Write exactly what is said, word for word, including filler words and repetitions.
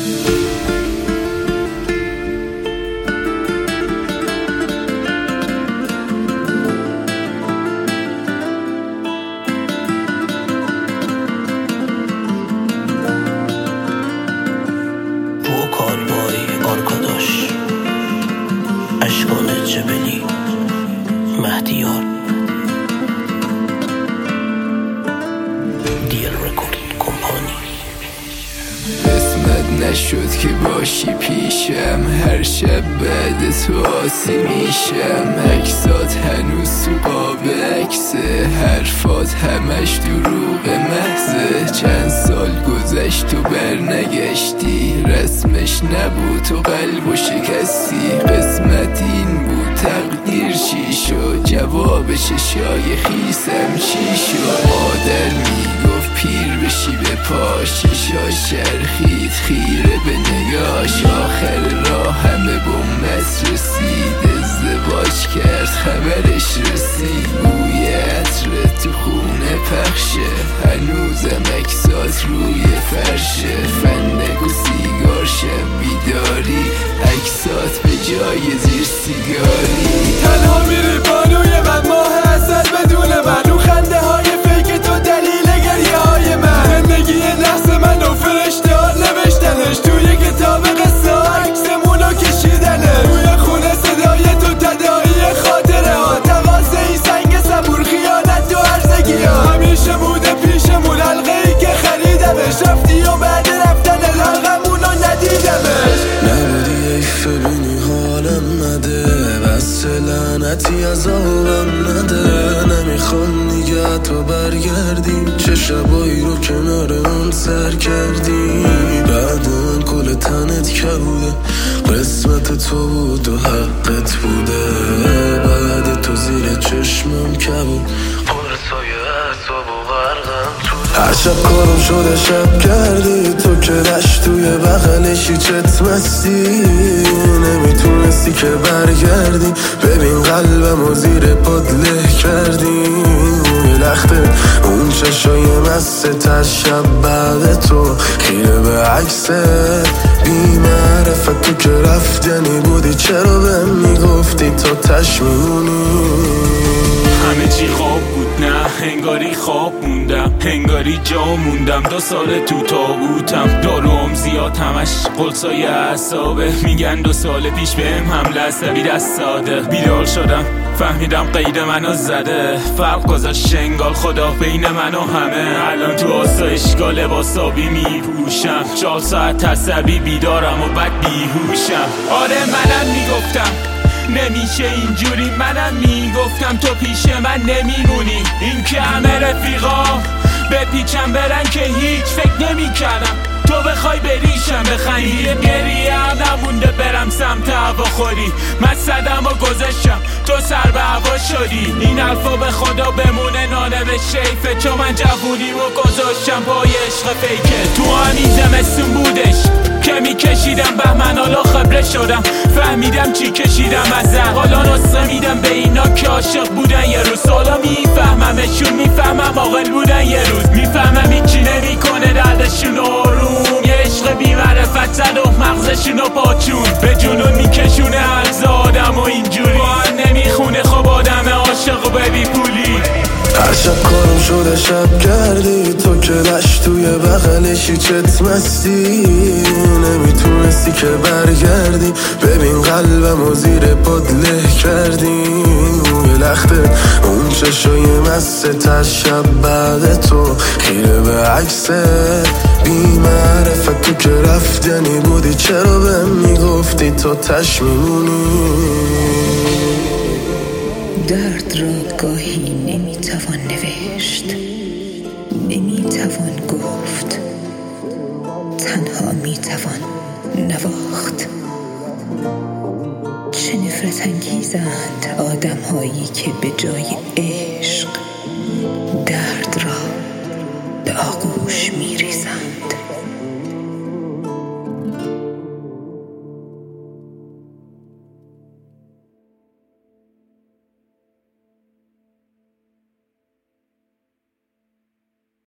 اشکان جبلی مهدیار دیر رکورد کمپانی. قسمت نشد که باشی پیشم، هر شب بعد تو آسی میشم. عکسات هنوز تو قاب عکسه، حرفات همش دروغ محضه. چند سال گذشت تو برنگشتی، رسمش نبود تو قلب و شکستی. قسمت این بود تقدیر چی شد، جواب ششای خیسم چی شد. مادر میگفت پیر بشی به پاش، ششا شرخید خیره به نگاش. آخر راه همه بومت رسید، ازدواج کرد خبرش رسید. بوی عطر تو خونه پخشه، هنوزم عکسات روی فرشه. فندک و سیگار شب بیداری، عکسات به جای زیر سیگاری. تنها میری بانوی من، ماه اصل بدون من. رو خنده های فیک تو دلیل گریه های من. زندگی نحس من و فرشته ها نوشتنش، توی کتاب قصه ها عکسمونو کشیدنه. روی خونه صدای تو تداعی خاطره ها، تقاضه ای سنگ صبور، خیانت و عرضگی ها. همیشه بوده پیشمون حلقه ای که خریدمش، رفتی و بعد رفتن حلقمونو ندیدمش. نبودی ایف بینی حالم نده، بس لعنتی از آبم نده. نمیخوام نگه تو برگردیم، چه شبایی رو کنار اون سر کردیم. بعد من کل تنت کبوده، قسمت تو بود و حقت بوده. بعد تو زیر چشمم کبود، قرصای اعصاب و غرقم تو. هر شب کارم شده شب کردی، تو که دشت توی بغلشی چت مستی. نمیتونستی که برگردی، ببین قلبم و زیر پاد له کردی. لخته اون چشای مست از شب بعد تو، خیره به عکسه بی معرفت. تو که رفتنی بودی، چرا بهم میگفتی تو تش میمونی؟ همه چی خواب بود نه، انگاری خواب موندم، انگاری جا موندم. دو سال تو تابوتم، داروم زیاد همش قلصای اعصابه. میگن دو سال پیش بهم حمله عصبی دست داده. بیدار شدم فهمیدم قید منو زده، فرق گذاشت انگار خدا بین من و همه. الان تو آسایشگاه لباسابی میپوشم، چهار ساعت عصبی بیدارم و بعد بیهوشم. آره منم میگفتم نمیشه اینجوری، منم میگفتم تو پیش من نمیمونی. این که همه رفیقا بپیچم برن که هیچ فکر نمیکردم تو بخوای بریشم. بخندی گریه هم نمونده برم سمت هواخوری. من صدم و گذاشتم تو سر به هوا شدی. این حرفا به خدا بمونه نانه به شیفه، چون من جوونی و گذاشتم پای عشق فیکه. تو همین زمستون بودش که میکشیدم بهمن، حالا خبره شدم فهمیدم چی کشیدم ازه. حالا نسخه میدم به اینا که عاشق بودن یه روز. حالا میفهممشون، میفهمم عاقل بودن یه روز. میفهمم این چی نمیکنه دردشون آروم. یه عشق بی معرفت زد و مغزشونو پاچون، به جنون میکشونه عرض آدم و اینجوری. با هم نمیخونه خب آدم عاشق و ببی پولی. هر شب کارم شده شب کردی، تو که لش توی بغلشی چت مستی. نمیتونستی که برگردی، ببین قلبم و زیر پاد له کردی. لخته اون چشای مست از شب بعد تو، خیره به عکسه بی معرفت. تو که رفتنی بودی، چرا بهم میگفتی تو تش میمونی؟ درد را گاهی نمیتوان نوشت، نمیتوان گفت، تنها میتوان نواخت. چه نفرت انگیزند آدم هایی که به جای عشق درد را به آغوش میریزند.